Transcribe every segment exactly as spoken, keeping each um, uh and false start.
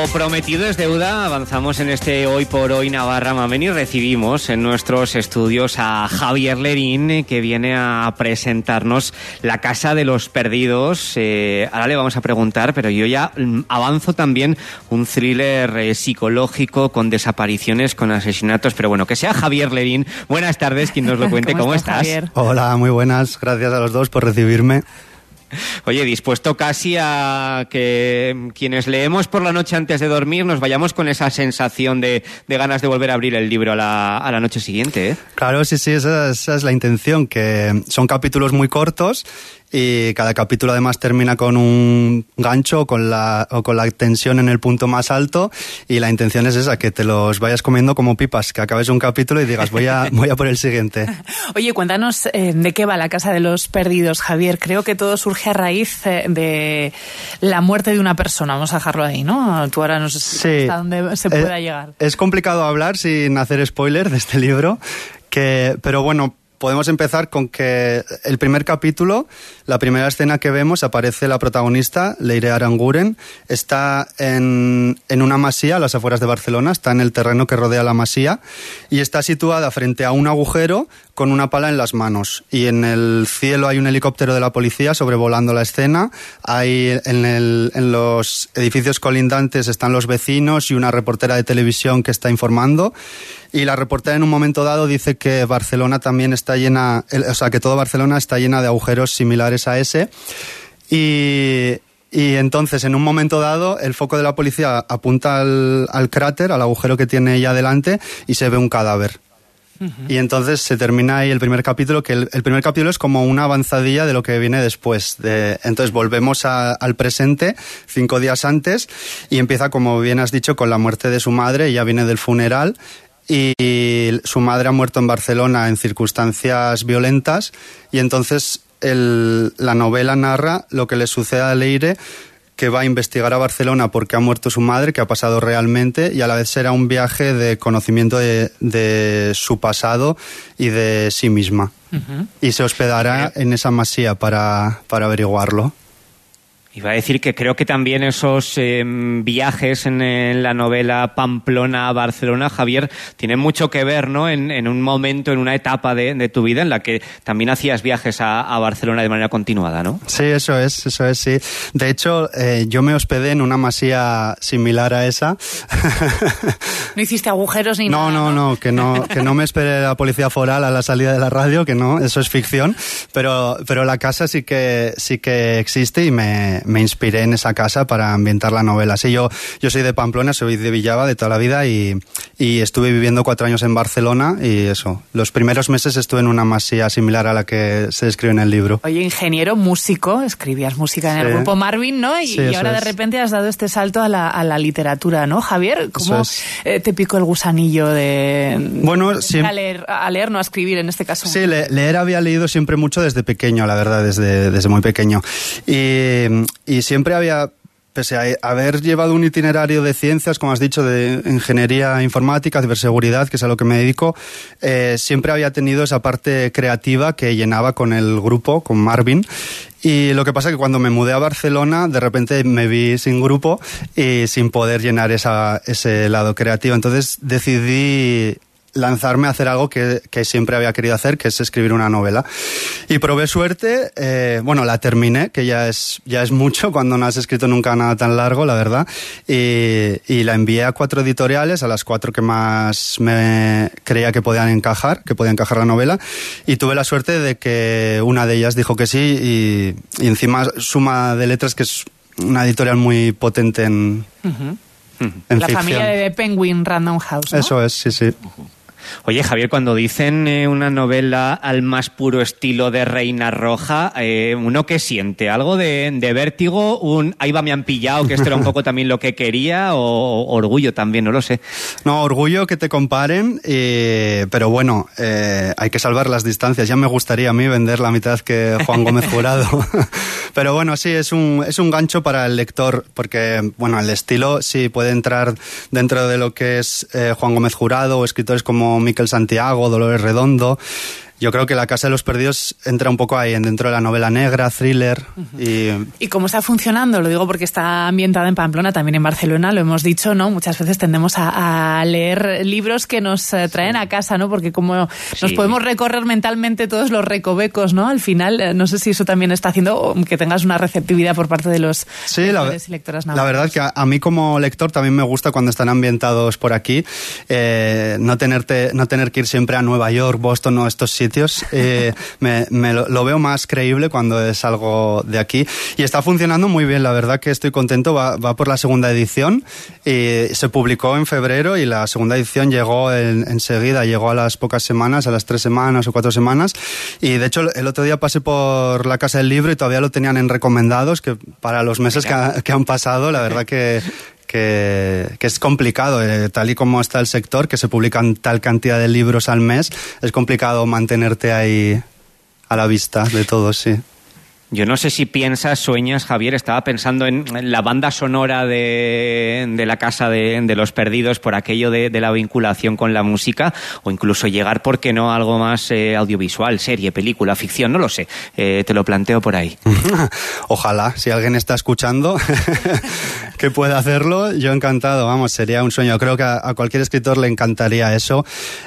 prometido es deuda, avanzamos en este Hoy por Hoy Navarra Mamen y recibimos en nuestros estudios a Javier Lerín, que viene a presentarnos La Casa de los Perdidos. Eh, ahora le vamos a preguntar, pero yo ya avanzo también un thriller eh, psicológico con desapariciones, con asesinatos, pero bueno, que sea Javier Lerín. Buenas tardes, quien nos lo cuente. ¿Cómo, ¿Cómo estás? Javier? Hola, muy buenas, gracias a los dos por recibirme. Oye, dispuesto casi a que quienes leemos por la noche antes de dormir nos vayamos con esa sensación de, de ganas de volver a abrir el libro a la, a la noche siguiente, ¿eh? Claro, sí, sí, esa, esa es la intención, que son capítulos muy cortos y cada capítulo además termina con un gancho o con la, o con la tensión en el punto más alto, y la intención es esa, que te los vayas comiendo como pipas, que acabes un capítulo y digas voy a, voy a por el siguiente. Oye, cuéntanos eh, de qué va La Casa de los Perdidos, Javier. Creo que todo surge a raíz eh, de la muerte de una persona, vamos a dejarlo ahí, ¿no? Tú ahora no sé sí, hasta dónde se pueda eh, llegar. Es complicado hablar sin hacer spoiler de este libro, que, pero bueno, podemos empezar con que el primer capítulo, la primera escena que vemos, aparece la protagonista, Leire Aranguren. Está en, en una masía a las afueras de Barcelona, está en el terreno que rodea la masía y está situada frente a un agujero con una pala en las manos. Y en el cielo hay un helicóptero de la policía sobrevolando la escena. Hay en, el, en los edificios colindantes están los vecinos y una reportera de televisión que está informando. Y la reportera en un momento dado dice que Barcelona también está llena, o sea, que toda Barcelona está llena de agujeros similares a ese. Y, y entonces, en un momento dado, el foco de la policía apunta al, al cráter, al agujero que tiene ella delante, y se ve un cadáver. Uh-huh. Y entonces se termina ahí el primer capítulo, que el, el primer capítulo es como una avanzadilla de lo que viene después. De, entonces volvemos a, al presente, cinco días antes, y empieza, como bien has dicho, con la muerte de su madre. Ella viene del funeral y su madre ha muerto en Barcelona en circunstancias violentas, y entonces el, la novela narra lo que le sucede a Leire, que va a investigar a Barcelona porque ha muerto su madre, que ha pasado realmente, y a la vez será un viaje de conocimiento de, de su pasado y de sí misma. Uh-huh. Y se hospedará en esa masía para, para averiguarlo. Iba a decir que creo que también esos eh, viajes en, en la novela Pamplona a Barcelona, Javier, tienen mucho que ver, ¿no? En, en un momento, en una etapa de, de tu vida en la que también hacías viajes a, a Barcelona de manera continuada, ¿no? Sí, eso es, eso es, sí. De hecho, eh, yo me hospedé en una masía similar a esa. ¿No hiciste agujeros ni no, nada? No, no, no, que no, que no me espere la policía foral a la salida de la radio, que no, eso es ficción. Pero, pero la casa sí que, sí que existe y me... me inspiré en esa casa para ambientar la novela. Sí, yo, yo soy de Pamplona, soy de Villava de toda la vida y, y estuve viviendo cuatro años en Barcelona y eso. Los primeros meses estuve en una masía similar a la que se describe en el libro. Oye, ingeniero, músico, escribías música en sí. el grupo Marvin, ¿no? Y, sí, y ahora de repente has dado este salto a la, a la literatura, ¿no, Javier? ¿Cómo es. eh, te picó el gusanillo de, bueno, de sí. a, leer, a leer, no a escribir en este caso? Sí, le, leer había leído siempre mucho desde pequeño, la verdad, desde, desde muy pequeño. Y... Y siempre había, pese a haber llevado un itinerario de ciencias, como has dicho, de ingeniería informática, ciberseguridad, que es a lo que me dedico, eh, siempre había tenido esa parte creativa que llenaba con el grupo, con Marvin. Y lo que pasa es que cuando me mudé a Barcelona, de repente me vi sin grupo y sin poder llenar esa, ese lado creativo. Entonces decidí lanzarme a hacer algo que, que siempre había querido hacer, que es escribir una novela. Y probé suerte, eh, bueno, la terminé, que ya es, ya es mucho cuando no has escrito nunca nada tan largo, la verdad, y, y la envié a cuatro editoriales, a las cuatro que más me creía que podían encajar, que podía encajar la novela, y tuve la suerte de que una de ellas dijo que sí, y, y encima Suma de Letras, que es una editorial muy potente en, uh-huh. en la ficción. Familia de Penguin Random House, ¿no? Eso es, sí, sí. Uh-huh. Oye, Javier, cuando dicen eh, una novela al más puro estilo de Reina Roja, eh, ¿uno qué siente? ¿Algo de, de vértigo? ¿Un ahí va, me han pillado, que esto era un poco también lo que quería? ¿O, o orgullo también? No lo sé. No, orgullo que te comparen, eh, pero bueno, eh, hay que salvar las distancias. Ya me gustaría a mí vender la mitad que Juan Gómez Jurado. Pero bueno, sí, es un, es un gancho para el lector, porque bueno, el estilo sí puede entrar dentro de lo que es eh, Juan Gómez Jurado o escritores como Miquel Santiago, Dolores Redondo. yo creo que La Casa de los Perdidos entra un poco ahí dentro de la novela negra, thriller. Uh-huh. y... ¿Y cómo está funcionando? Lo digo porque está ambientada en Pamplona, también en Barcelona, lo hemos dicho, ¿no? Muchas veces tendemos a, a leer libros que nos traen a casa, ¿no? Porque como sí. nos podemos recorrer mentalmente todos los recovecos, ¿no? Al final, no sé si eso también está haciendo que tengas una receptividad por parte de los sí, lectores la, y lectoras navarros. La verdad que a, a mí como lector también me gusta cuando están ambientados por aquí, eh, no, tenerte, no tener que ir siempre a Nueva York, Boston o estos sitios. Eh, me, me lo, lo veo más creíble cuando es algo de aquí. Y está funcionando muy bien, la verdad que estoy contento. Va, va por la segunda edición y se publicó en febrero y la segunda edición llegó en, enseguida, llegó a las pocas semanas, a las tres semanas o cuatro semanas. Y de hecho el otro día pasé por la Casa del Libro y todavía lo tenían en recomendados, que para los meses que, ha, que han pasado, la verdad que... Que, que es complicado, eh, tal y como está el sector, que se publican tal cantidad de libros al mes, es complicado mantenerte ahí a la vista de todos, sí. Yo no sé si piensas, sueñas, Javier, estaba pensando en la banda sonora de, de La Casa de, de los Perdidos por aquello de, de la vinculación con la música, o incluso llegar, ¿por qué no?, a algo más eh, audiovisual, serie, película, ficción, no lo sé, eh, te lo planteo por ahí. Ojalá, si alguien está escuchando que pueda hacerlo, yo encantado, vamos, sería un sueño. Creo que a, a cualquier escritor le encantaría eso.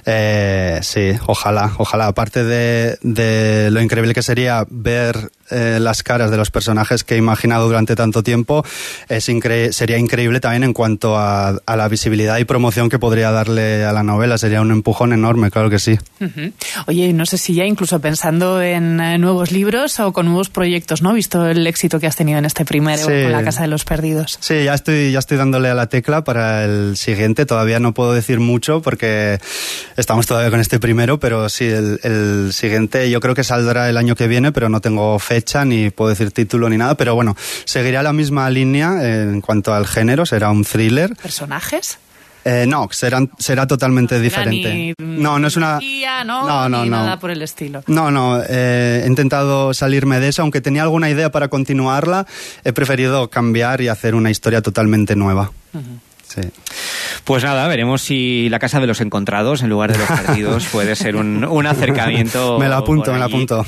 Eh, sí, ojalá, ojalá. Aparte de, de lo increíble que sería ver eh, las caras de los personajes que he imaginado durante tanto tiempo, es incre- sería increíble también en cuanto a, a la visibilidad y promoción que podría darle a la novela. Sería un empujón enorme, claro que sí. Uh-huh. Oye, no sé si ya incluso pensando en eh, nuevos libros o con nuevos proyectos, ¿no? Visto el éxito que has tenido en este primero, sí, con La Casa de los Perdidos. Sí, ya estoy, ya estoy dándole a la tecla para el siguiente. Todavía no puedo decir mucho porque estamos todavía con este primero, pero sí, el, el siguiente yo creo que saldrá el año que viene, pero no tengo fecha ni puedo decir título ni nada, pero bueno, seguirá la misma línea en cuanto al género, será un thriller. ¿Personajes? Eh, no, serán, será totalmente no diferente. Ni, no, no es una... Guía, ¿no? No, no, ni no. nada por el estilo. No, no, eh, he intentado salirme de eso, aunque tenía alguna idea para continuarla, he preferido cambiar y hacer una historia totalmente nueva. Uh-huh. Sí. Pues nada, veremos si La Casa de los Encontrados en lugar de los Perdidos puede ser un, un acercamiento. Me la apunto, me la apunto.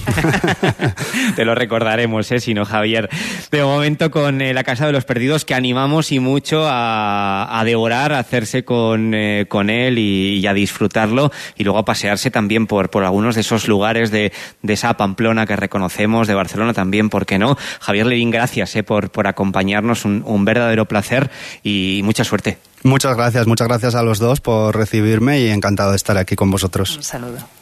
Te lo recordaremos, ¿eh? Si no, Javier. De momento con eh, La Casa de los Perdidos, que animamos y mucho a, a devorar, a hacerse con, eh, con él y, y a disfrutarlo, y luego a pasearse también por, por algunos de esos lugares de, de esa Pamplona que reconocemos, de Barcelona también, ¿por qué no? Javier Lerín, gracias eh, por, por acompañarnos, un, un verdadero placer y mucha suerte. Muchas gracias, muchas gracias a los dos por recibirme y encantado de estar aquí con vosotros. Un saludo.